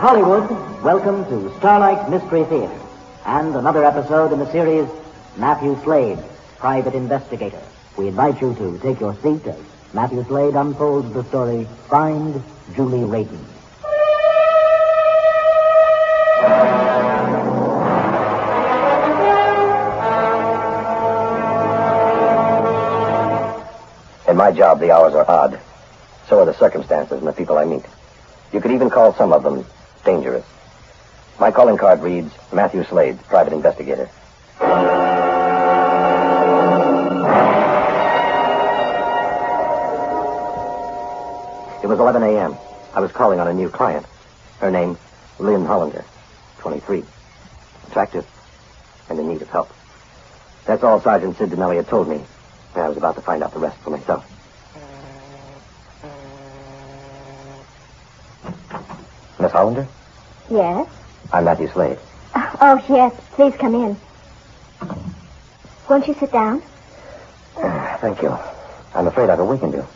Hollywood, welcome to Starlight Mystery Theater and another episode in the series Matthew Slade, Private Investigator. We invite you to take your seat as Matthew Slade unfolds the story, Find Julie Radin. In my job, the hours are odd. So are the circumstances and the people I meet. You could even call some of them dangerous. My calling card reads, Matthew Slade, Private Investigator. It was 11 a.m. I was calling on a new client. Her name, Lynn Hollander, 23. Attractive and in need of help. That's all Sergeant Sid Dinelli had told me. And I was about to find out the rest for myself. Miss Hollander? Yes? I'm Matthew Slade. Oh, yes. Please come in. Won't you sit down? Thank you. I'm afraid I've awakened you.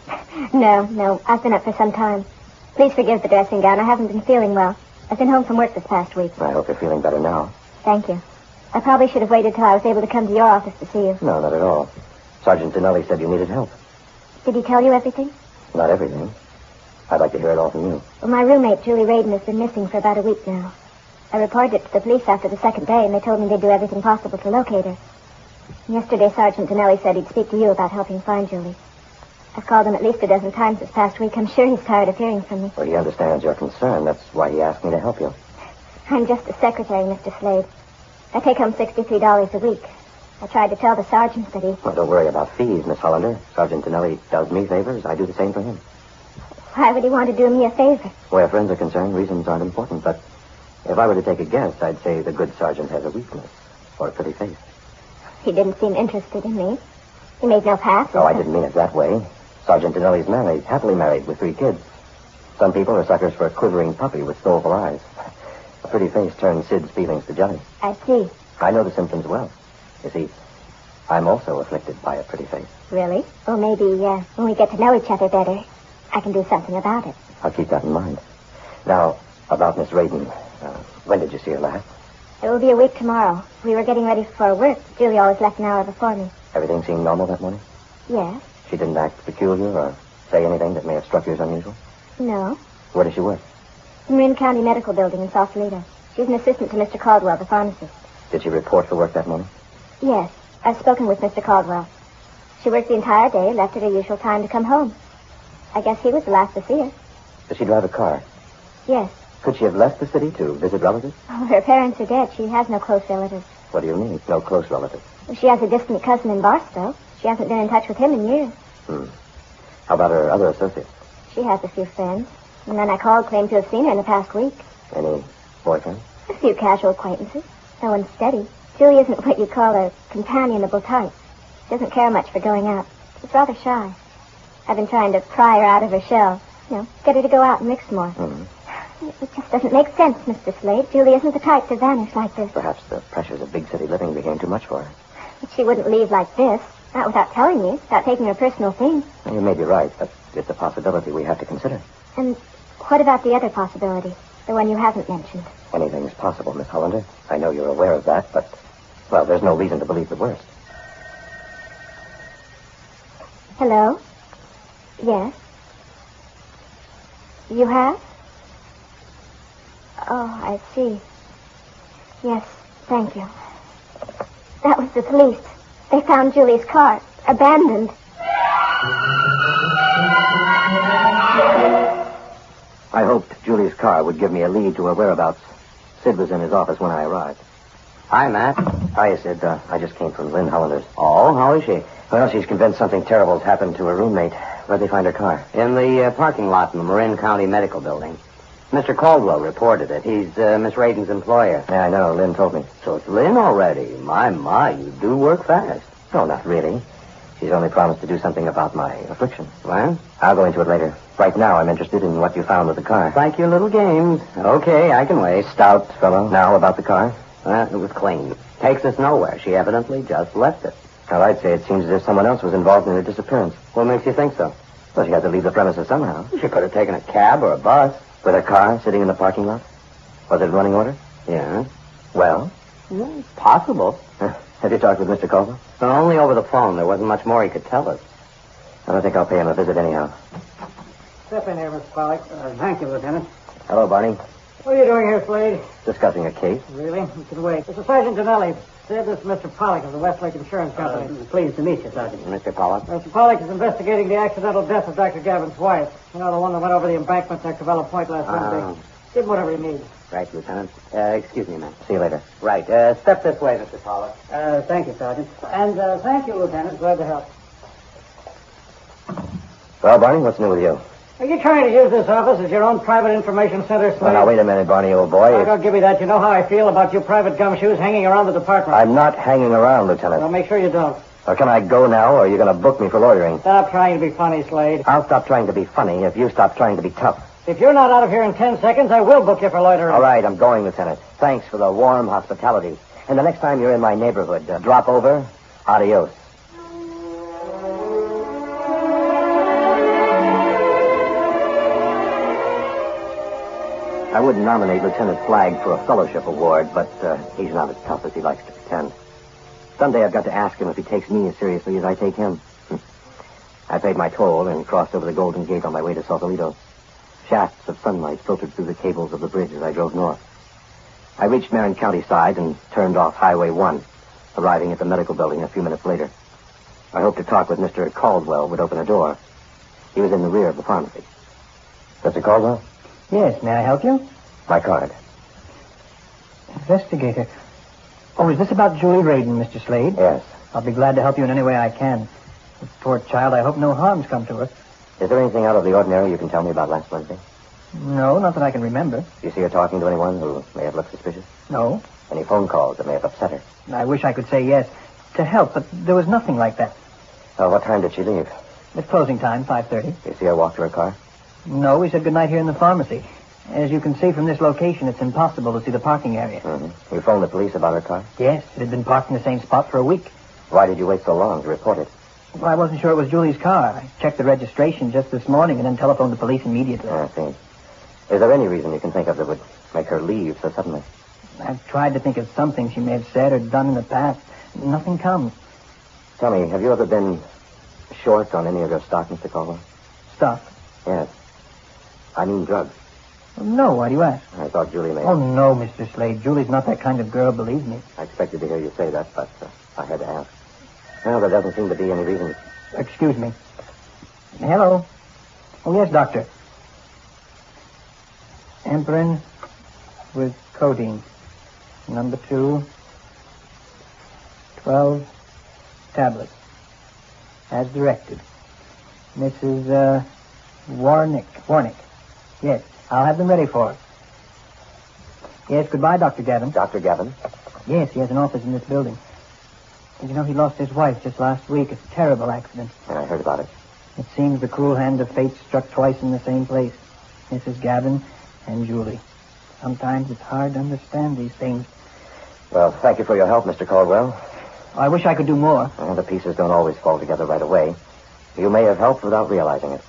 No. I've been up for some time. Please forgive the dressing gown. I haven't been feeling well. I've been home from work this past week. I hope you're feeling better now. Thank you. I probably should have waited till I was able to come to your office to see you. No, not at all. Sergeant Dinelli said you needed help. Did he tell you everything? Not everything. I'd like to hear it all from you. Well, my roommate, Julie Radin, has been missing for about a week now. I reported it to the police after the second day, and they told me they'd do everything possible to locate her. Yesterday, Sergeant Dinelli said he'd speak to you about helping find Julie. I've called him at least a dozen times this past week. I'm sure he's tired of hearing from me. Well, he understands your concern. That's why he asked me to help you. I'm just a secretary, Mr. Slade. I take home $63 a week. I tried to tell the sergeant that he... Well, don't worry about fees, Miss Hollander. Sergeant Dinelli does me favors. I do the same for him. Why would he want to do me a favor? Where friends are concerned, reasons aren't important. But if I were to take a guess, I'd say the good sergeant has a weakness for a pretty face. He didn't seem interested in me. He made no pass. Oh, I didn't mean it that way. Sergeant Dinelli's married, happily married, with 3 kids. Some people are suckers for a quivering puppy with soulful eyes. A pretty face turns Sid's feelings to jelly. I see. I know the symptoms well. You see, I'm also afflicted by a pretty face. Really? Well, maybe when we get to know each other better, I can do something about it. I'll keep that in mind. Now, about Miss Radin. When did you see her last? It will be a week tomorrow. We were getting ready for work. Julie always left an hour before me. Everything seemed normal that morning? Yes. She didn't act peculiar or say anything that may have struck you as unusual? No. Where does she work? The Marin County Medical Building in Sausalito. She's an assistant to Mr. Caldwell, the pharmacist. Did she report for work that morning? Yes. I've spoken with Mr. Caldwell. She worked the entire day, left at her usual time to come home. I guess he was the last to see her. Does she drive a car? Yes. Could she have left the city to visit relatives? Oh, her parents are dead. She has no close relatives. What do you mean, no close relatives? Well, she has a distant cousin in Barstow. She hasn't been in touch with him in years. How about her other associates? She has a few friends. The men I called claimed to have seen her in the past week. Any boyfriend? A few casual acquaintances. No one steady. Julie isn't what you call a companionable type. She doesn't care much for going out. She's rather shy. I've been trying to pry her out of her shell. Get her to go out and mix more. It just doesn't make sense, Mr. Slade. Julie isn't the type to vanish like this. Perhaps the pressures of big city living became too much for her. But she wouldn't leave like this. Not without telling you. Without taking her personal things. Well, you may be right, but it's a possibility we have to consider. And what about the other possibility? The one you haven't mentioned? Anything's possible, Miss Hollander. I know you're aware of that, but, well, there's no reason to believe the worst. Hello? Yes? You have? Oh, I see. Yes, thank you. That was the police. They found Julie's car, abandoned. I hoped Julie's car would give me a lead to her whereabouts. Sid was in his office when I arrived. Hi, Matt. Hiya, Sid. I just came from Lynn Hollander's. Oh, how is she? Well, she's convinced something terrible's happened to her roommate. Where'd they find her car? In the parking lot in the Marin County Medical Building. Mr. Caldwell reported it. He's Miss Radin's employer. Yeah, I know. Lynn told me. So it's Lynn already. My, you do work fast. No, not really. She's only promised to do something about my affliction. Well? I'll go into it later. Right now, I'm interested in what you found with the car. Like your little games. Okay, I can wait. Stout fellow. Now about the car? Well, it was clean. Takes us nowhere. She evidently just left it. Well, I'd say it seems as if someone else was involved in her disappearance. What makes you think so? Well, she had to leave the premises somehow. She could have taken a cab or a bus. With her car sitting in the parking lot? Was it running order? Yeah. Well? Yeah, it's possible. Have you talked with Mr. Caldwell? But only over the phone. There wasn't much more he could tell us. I don't think I'll pay him a visit anyhow. Step in here, Mr. Pollock. Thank you, Lieutenant. Hello, Barney. What are you doing here, Slade? Discussing a case. Really? You can wait. This is Sergeant Donnelly. Said this is Mr. Pollock of the Westlake Insurance Company. Pleased to meet you, Sergeant. Mr. Pollock? Mr. Pollock is investigating the accidental death of Dr. Gavin's wife. You know, the one that went over the embankment at Cabela Point last Wednesday. Give him whatever he needs. Right, Lieutenant. Excuse me, ma'am. See you later. Right. Step this way, Mr. Pollock. Thank you, Sergeant. And thank you, Lieutenant. Glad to help. Well, Barney, what's new with you? Are you trying to use this office as your own private information center, Slade? Well, now, wait a minute, Barney, old boy. Oh, don't give me that. You know how I feel about you private gumshoes hanging around the department. I'm not hanging around, Lieutenant. Well, make sure you don't. Or can I go now, or are you going to book me for loitering? Stop trying to be funny, Slade. I'll stop trying to be funny if you stop trying to be tough. If you're not out of here in 10 seconds, I will book you for loitering. All right, I'm going, Lieutenant. Thanks for the warm hospitality. And the next time you're in my neighborhood, drop over. Adios. I wouldn't nominate Lieutenant Flagg for a fellowship award, but he's not as tough as he likes to pretend. Someday I've got to ask him if he takes me as seriously as I take him. I paid my toll and crossed over the Golden Gate on my way to Sausalito. Shafts of sunlight filtered through the cables of the bridge as I drove north. I reached Marin County side and turned off Highway 1, arriving at the medical building a few minutes later. I hoped to talk with Mr. Caldwell would open a door. He was in the rear of the pharmacy. Mr. Caldwell? Yes, may I help you? My card. Investigator. Oh, is this about Julie Raiden, Mr. Slade? Yes. I'll be glad to help you in any way I can. This poor child, I hope no harm's come to her. Is there anything out of the ordinary you can tell me about last Wednesday? No, not that I can remember. Do you see her talking to anyone who may have looked suspicious? No. Any phone calls that may have upset her? I wish I could say yes to help, but there was nothing like that. What time did she leave? It's closing time, 5:30. Do you see her walk to her car? No, we said goodnight here in the pharmacy. As you can see from this location, it's impossible to see the parking area. Mm-hmm. You phoned the police about her car? Yes, it had been parked in the same spot for a week. Why did you wait so long to report it? Well, I wasn't sure it was Julie's car. I checked the registration just this morning and then telephoned the police immediately. I see. Is there any reason you can think of that would make her leave so suddenly? I've tried to think of something she may have said or done in the past. Nothing comes. Tell me, have you ever been short on any of your stock, Mr. Caldwell? Stock? Yes. I mean drugs. No, why do you ask? I thought Julie may... Oh, no, Mr. Slade. Julie's not that kind of girl, believe me. I expected to hear you say that, but I had to ask. Well, there doesn't seem to be any reason. Excuse me. Hello. Oh, yes, doctor. Amprin with codeine. Number 2. 12 tablets. As directed. Mrs. Warnick. Yes, I'll have them ready for her. Yes, goodbye, Dr. Gavin. Dr. Gavin? Yes, he has an office in this building. And you know, he lost his wife just last week. It's a terrible accident. Yeah, I heard about it. It seems the cruel hand of fate struck twice in the same place. Mrs. Gavin and Julie. Sometimes it's hard to understand these things. Well, thank you for your help, Mr. Caldwell. I wish I could do more. Well, the pieces don't always fall together right away. You may have helped without realizing it.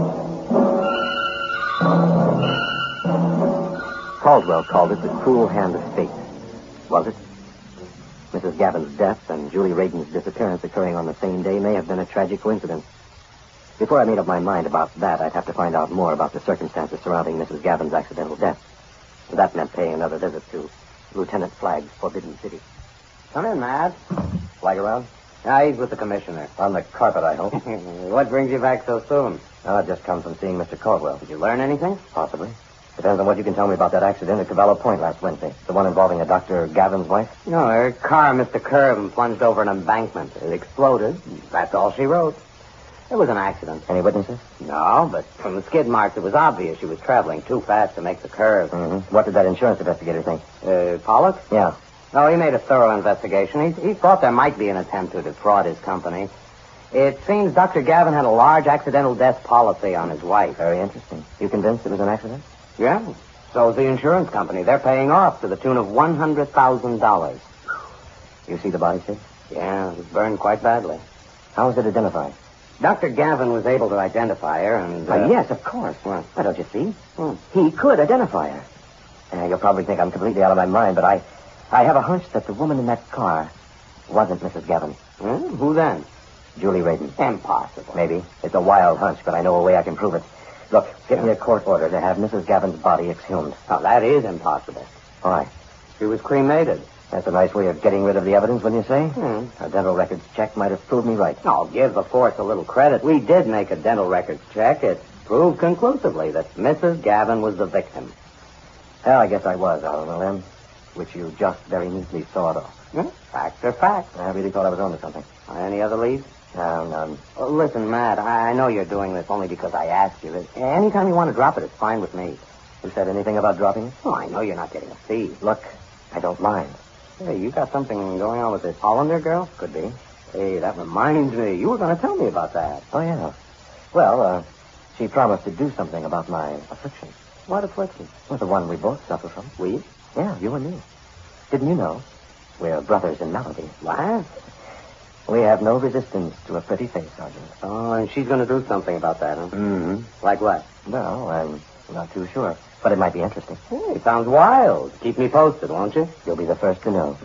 Caldwell called it the cruel hand of fate. Was it? Mrs. Gavin's death and Julie Raiden's disappearance occurring on the same day may have been a tragic coincidence. Before I made up my mind about that, I'd have to find out more about the circumstances surrounding Mrs. Gavin's accidental death. That meant paying another visit to Lieutenant Flagg's Forbidden City. Come in, Matt. Flag around? He's with the commissioner. On the carpet, I hope. What brings you back so soon? I've just come from seeing Mr. Caldwell. Did you learn anything? Possibly. Depends on what you can tell me about that accident at Cabela Point last Wednesday. The one involving a Dr. Gavin's wife? No, her car missed a curve and plunged over an embankment. It exploded. That's all she wrote. It was an accident. Any witnesses? No, but from the skid marks, it was obvious she was traveling too fast to make the curve. Mm-hmm. What did that insurance investigator think? Pollock? Yeah. No, he made a thorough investigation. He thought there might be an attempt to defraud his company. It seems Dr. Gavin had a large accidental death policy on his wife. Very interesting. You convinced it was an accident? Yeah. So is the insurance company. They're paying off to the tune of $100,000. You see the body, Sid? Yeah, it was burned quite badly. How was it identified? Dr. Gavin was able to identify her, and... Yes, of course. What? Why don't you see? He could identify her. You'll probably think I'm completely out of my mind, but I have a hunch that the woman in that car wasn't Mrs. Gavin. Who then? Julie Radin. Impossible. Maybe. It's a wild hunch, but I know a way I can prove it. Look, give me a court order to have Mrs. Gavin's body exhumed. Now, that is impossible. Why? She was cremated. That's a nice way of getting rid of the evidence, wouldn't you say? A dental records check might have proved me right. I'll give the force a little credit. We did make a dental records check. It proved conclusively that Mrs. Gavin was the victim. Well, I guess I was out on a limb, which you just very neatly sawed off. Facts are facts. I really thought I was on to something. Any other leads? No, none. Listen, Matt, I know you're doing this only because I asked you. Anytime you want to drop it, it's fine with me. Who said anything about dropping it? Oh, I know you're not getting a fee. Look, I don't mind. Hey, you got something going on with this Hollander girl? Could be. Hey, that reminds me. You were going to tell me about that. Oh, yeah. Well, she promised to do something about my affliction. What affliction? Well, the one we both suffer from. We? Yeah, you and me. Didn't you know? We're brothers in malady. What? We have no resistance to a pretty face, Sergeant. Oh, and she's going to do something about that, huh? Mm-hmm. Like what? Well, I'm not too sure. But it might be interesting. Hey, sounds wild. Keep me posted, won't you? You'll be the first to know.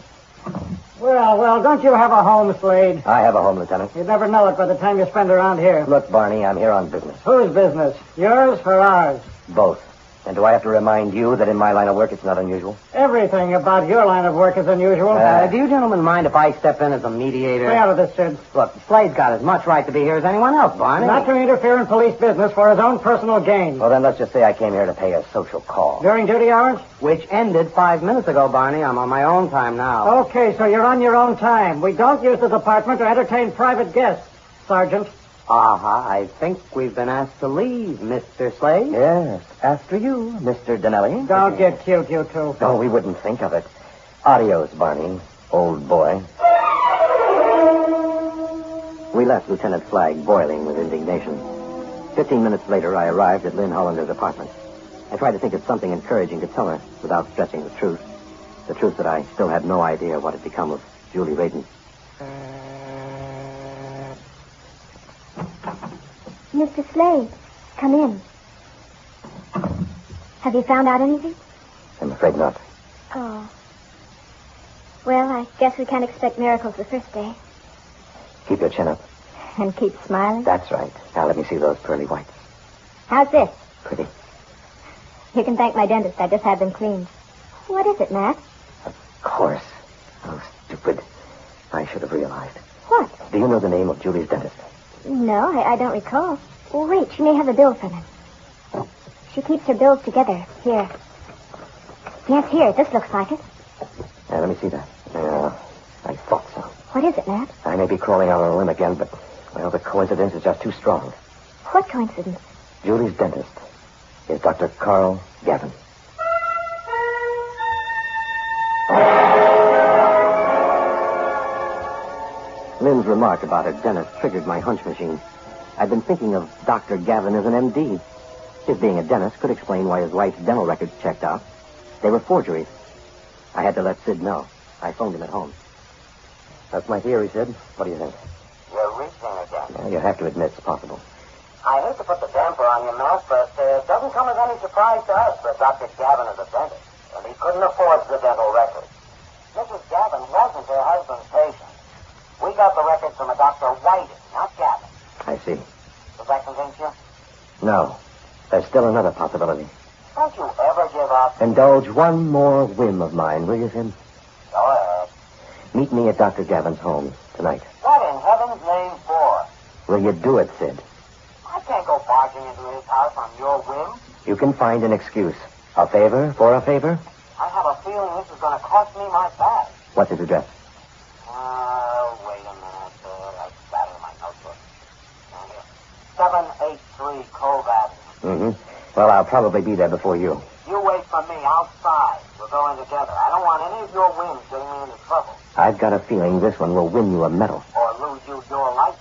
Well, don't you have a home, Slade? I have a home, Lieutenant. You'd never know it by the time you spend around here. Look, Barney, I'm here on business. Whose business? Yours or ours? Both. And do I have to remind you that in my line of work it's not unusual? Everything about your line of work is unusual. Do you gentlemen mind if I step in as a mediator? Stay out of this, Sid. Look, Slade's got as much right to be here as anyone else, Barney. Not to interfere in police business for his own personal gain. Well, then let's just say I came here to pay a social call. During duty hours? Which ended 5 minutes ago, Barney. I'm on my own time now. Okay, so you're on your own time. We don't use the department to entertain private guests, Sergeant. I think we've been asked to leave, Mr. Slade. Yes, after you, Mr. Donnelly. Don't get cute, you two. No, we wouldn't think of it. Adios, Barney, old boy. We left Lieutenant Flagg boiling with indignation. 15 minutes later, I arrived at Lynn Hollander's apartment. I tried to think of something encouraging to tell her without stretching the truth. The truth that I still had no idea what had become of Julie Radin. Mr. Slade, come in. Have you found out anything? I'm afraid not. Oh. Well, I guess we can't expect miracles the first day. Keep your chin up. And keep smiling. That's right. Now let me see those pearly whites. How's this? Pretty. You can thank my dentist. I just had them cleaned. What is it, Matt? Of course. Oh, stupid. I should have realized. What? Do you know the name of Julie's dentist? No, I don't recall. Oh, wait, she may have a bill from him. She keeps her bills together. Here. Yes, here. This looks like it. Let me see that. Yeah, I thought so. What is it, Matt? I may be crawling out on a limb again, but, well, the coincidence is just too strong. What coincidence? Julie's dentist is Dr. Carl Gavin. Lynn's remark about her dentist triggered my hunch machine. I'd been thinking of Dr. Gavin as an MD. His being a dentist could explain why his wife's dental records checked out. They were forgeries. I had to let Sid know. I phoned him at home. That's my theory, Sid. What do you think? You're reaching again. Well, you have to admit it's possible. I hate to put the damper on you, Matt, but it doesn't come as any surprise to us that Dr. Gavin is a dentist, and he couldn't afford the dental records. Mrs. Gavin wasn't her husband's patient. We got the records from a Dr. Whiting, not Gavin. I see. Does that convince you? No. There's still another possibility. Don't you ever give up? Indulge one more whim of mine, will you, Sid? Go ahead. Meet me at Dr. Gavin's home tonight. What in heaven's name for? Will you do it, Sid? I can't go barging into his house on your whim. You can find an excuse. A favor for a favor? I have a feeling this is going to cost me my badge. What's his address? Wait a minute. I got it in my notebook. Here. 783 Cove Avenue. Mm-hmm. Well, I'll probably be there before you. You wait for me outside. We're going together. I don't want any of your whims getting me into trouble. I've got a feeling this one will win you a medal. Or lose you your life.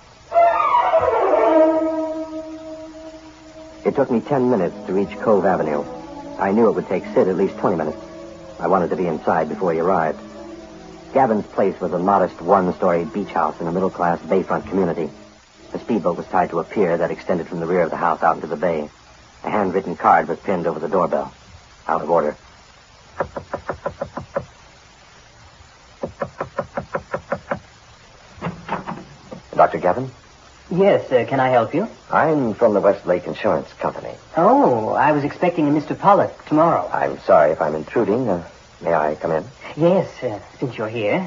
It took me 10 minutes to reach Cove Avenue. I knew it would take Sid at least 20 minutes. I wanted to be inside before he arrived. Gavin's place was a modest one-story beach house in a middle-class bayfront community. The speedboat was tied to a pier that extended from the rear of the house out into the bay. A handwritten card was pinned over the doorbell. Out of order. Dr. Gavin? Yes, can I help you? I'm from the Westlake Insurance Company. Oh, I was expecting a Mr. Pollock tomorrow. I'm sorry if I'm intruding. May I come in? Yes, since you're here.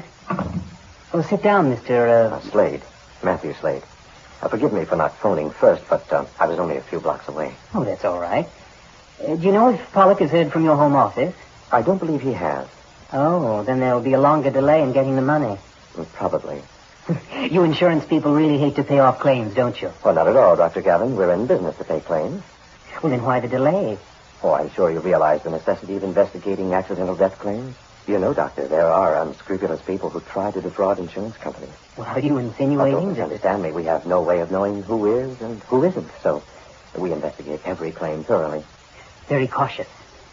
Well, sit down, Mr. Slade. Matthew Slade. Forgive me for not phoning first, but I was only a few blocks away. Oh, that's all right. Do you know if Pollock has heard from your home office? I don't believe he has. Oh, then there'll be a longer delay in getting the money. Probably. You insurance people really hate to pay off claims, don't you? Well, not at all, Dr. Gavin. We're in business to pay claims. Well, then why the delay? Oh, I'm sure you realize the necessity of investigating accidental death claims. You know, Doctor, there are unscrupulous people who try to defraud insurance companies. Well, are you Now, insinuating don't misunderstand me. We have no way of knowing who is and who isn't, so we investigate every claim thoroughly. Very cautious.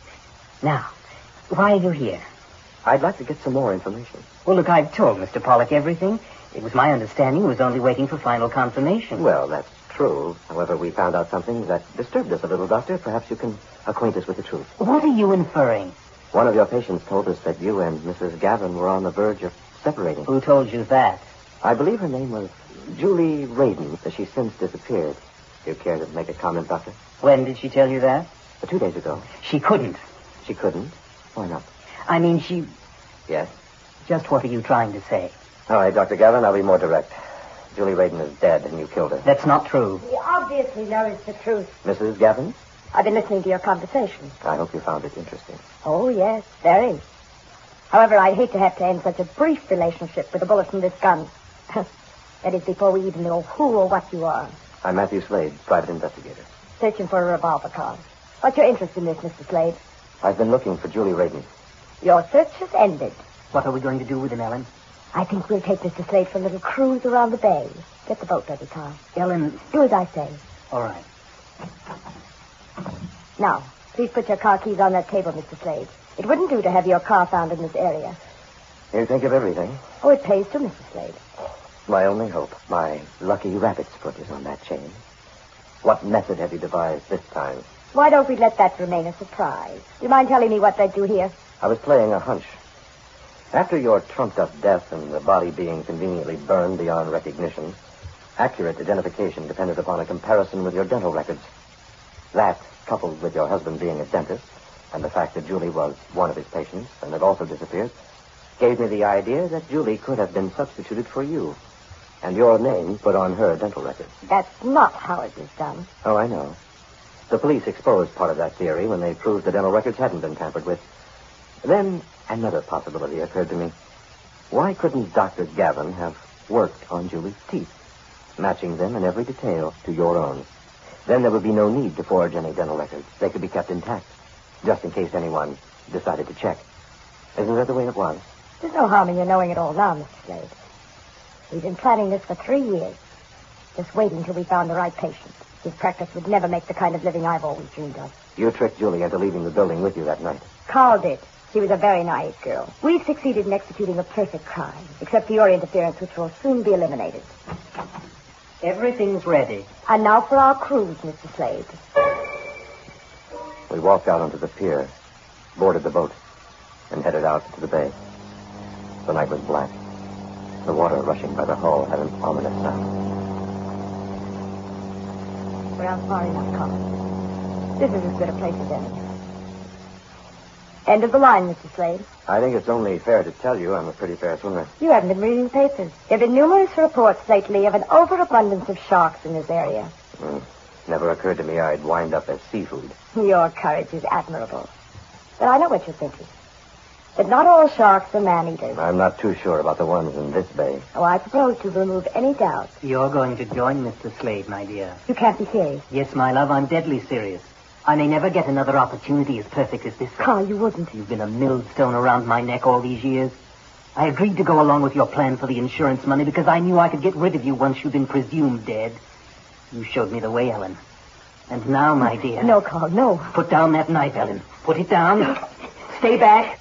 Now, why are you here? I'd like to get some more information. Well, look, I've told Mr. Pollock everything. It was my understanding he was only waiting for final confirmation. Well, that's true. However, we found out something that disturbed us a little, Doctor. Perhaps you can acquaint us with the truth. What are you inferring? One of your patients told us that you and Mrs. Gavin were on the verge of separating. Who told you that? I believe her name was Julie Radin. She's since disappeared. Do you care to make a comment, Doctor? When did she tell you that? 2 days ago. She couldn't. She couldn't? Why not? I mean, she... Yes? Just what are you trying to say? All right, Dr. Gavin, I'll be more direct. Julie Radin is dead, and you killed her. That's not true. He obviously knows the truth. Mrs. Gavin? I've been listening to your conversation. I hope you found it interesting. Oh, yes, very. However, I'd hate to have to end such a brief relationship with a bullet from this gun. That is, before we even know who or what you are. I'm Matthew Slade, private investigator. Searching for a revolver card. What's your interest in this, Mr. Slade? I've been looking for Julie Radin. Your search has ended. What are we going to do with him, Ellen? I think we'll take Mr. Slade for a little cruise around the bay. Get the boat ready, Carl. Ellen... Do as I say. All right. Now, please put your car keys on that table, Mr. Slade. It wouldn't do to have your car found in this area. You think of everything. Oh, it pays too, Mr. Slade. My only hope. My lucky rabbit's foot is on that chain. What method have you devised this time? Why don't we let that remain a surprise? Do you mind telling me what led you here? I was playing a hunch. After your trumped-up death and the body being conveniently burned beyond recognition, accurate identification depended upon a comparison with your dental records. That, coupled with your husband being a dentist, and the fact that Julie was one of his patients and had also disappeared, gave me the idea that Julie could have been substituted for you, and your name put on her dental records. That's not how it was done. Oh, I know. The police exposed part of that theory when they proved the dental records hadn't been tampered with. Then another possibility occurred to me. Why couldn't Dr. Gavin have worked on Julie's teeth, matching them in every detail to your own? Then there would be no need to forge any dental records. They could be kept intact, just in case anyone decided to check. Isn't that the way it was? There's no harm in your knowing it all now, Mr. Slade. We've been planning this for 3 years. Just waiting till we found the right patient. His practice would never make the kind of living I've always dreamed of. You tricked Julie into leaving the building with you that night. Carl did. She was a very naive girl. We succeeded in executing a perfect crime, except for your interference, which will soon be eliminated. Everything's ready. And now for our cruise, Mr. Slade. We walked out onto the pier, boarded the boat, and headed out to the bay. The night was black. The water rushing by the hull had an ominous sound. We're out far enough, Carl. This is as good a place as any. End of the line, Mr. Slade. I think it's only fair to tell you I'm a pretty fair swimmer. You haven't been reading the papers. There have been numerous reports lately of an overabundance of sharks in this area. Never occurred to me I'd wind up as seafood. Your courage is admirable. But I know what you're thinking. That not all sharks are man-eaters. I'm not too sure about the ones in this bay. Oh, I propose to remove any doubt. You're going to join Mr. Slade, my dear. You can't be serious. Yes, my love, I'm deadly serious. I may never get another opportunity as perfect as this one. Carl, you wouldn't. You've been a millstone around my neck all these years. I agreed to go along with your plan for the insurance money because I knew I could get rid of you once you'd been presumed dead. You showed me the way, Ellen. And now, my dear... No, Carl, no. Put down that knife, Ellen. Put it down. Stay back.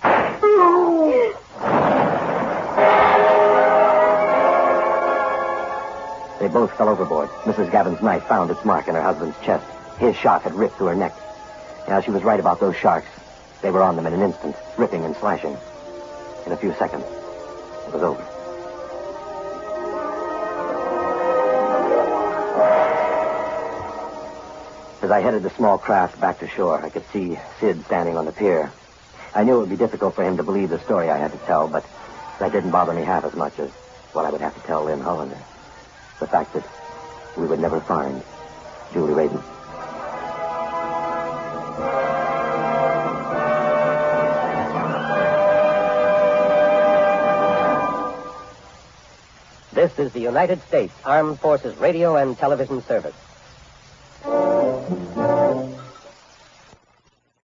They both fell overboard. Mrs. Gavin's knife found its mark in her husband's chest. His shot had ripped through her neck. Yeah, she was right about those sharks. They were on them in an instant, ripping and slashing. In a few seconds, it was over. As I headed the small craft back to shore, I could see Sid standing on the pier. I knew it would be difficult for him to believe the story I had to tell, but that didn't bother me half as much as what I would have to tell Lynn Hollander. The fact that we would never find Julie Raden. This is the United States Armed Forces Radio and Television Service.